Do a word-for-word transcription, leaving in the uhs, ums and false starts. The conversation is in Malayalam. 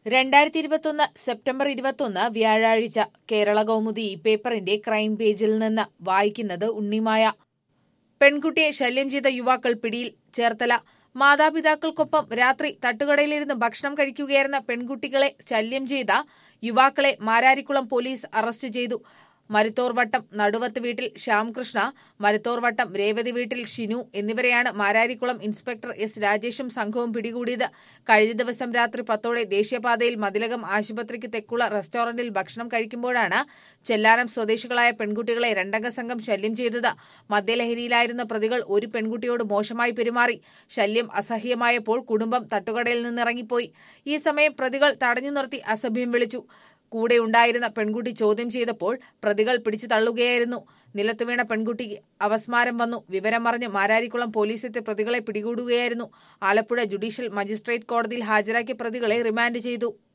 രണ്ടായിരത്തി ഇരുപത്തൊന്ന് സെപ്റ്റംബർ ഇരുപത്തൊന്ന് വ്യാഴാഴ്ച കേരള കൗമുദി പേപ്പറിന്റെ ക്രൈം പേജിൽ നിന്ന് വായിക്കുന്നത് ഉണ്ണിമായ. പെൺകുട്ടിയെ ശല്യം ചെയ്ത യുവാക്കൾ പിടിയിൽ. ചേർത്തല. മാതാപിതാക്കൾക്കൊപ്പം രാത്രി തട്ടുകടയിലിരുന്ന് ഭക്ഷണം കഴിക്കുകയായിരുന്ന പെൺകുട്ടികളെ ശല്യം ചെയ്ത യുവാക്കളെ മാരാരിക്കുളം പോലീസ് അറസ്റ്റ് ചെയ്തു. മരുത്തോർവട്ടം നടുവത്ത് വീട്ടിൽ ശ്യാംകൃഷ്ണ, മരുത്തോർവട്ടം രേവതി വീട്ടിൽ ഷിനു എന്നിവരെയാണ് മാരാരിക്കുളം ഇൻസ്പെക്ടർ എസ് രാജേഷും സംഘവും പിടികൂടിയത്. കഴിഞ്ഞ ദിവസം രാത്രി പത്തോടെ ദേശീയപാതയിൽ മതിലകം ആശുപത്രിക്ക് തെക്കുള്ള റെസ്റ്റോറന്റിൽ ഭക്ഷണം കഴിക്കുമ്പോഴാണ് ചെല്ലാനം സ്വദേശികളായ പെൺകുട്ടികളെ രണ്ടംഗ സംഘം ശല്യം ചെയ്തത്. മദ്യലഹരിയിലായിരുന്ന പ്രതികൾ ഒരു പെൺകുട്ടിയോട് മോശമായി പെരുമാറി. ശല്യം അസഹ്യമായപ്പോൾ കുടുംബം തട്ടുകടയിൽ നിന്നിറങ്ങിപ്പോയി. ഈ സമയം പ്രതികൾ തടഞ്ഞു നിർത്തി അസഭ്യം വിളിച്ചു. കൂടെ ഉണ്ടായിരുന്ന പെൺകുട്ടി ചോദ്യം ചെയ്തപ്പോൾ പ്രതികൾ പിടിച്ചു തള്ളുകയായിരുന്നു. നിലത്ത് വീണ പെൺകുട്ടിക്ക് അവസ്മാരം വന്നു. വിവരമറിഞ്ഞ് മാരാരിക്കുളം പോലീസെത്തി പ്രതികളെ പിടികൂടുകയായിരുന്നു. ആലപ്പുഴ ജുഡീഷ്യൽ മജിസ്ട്രേറ്റ് കോടതിയിൽ ഹാജരാക്കിയ പ്രതികളെ റിമാൻഡ് ചെയ്തു.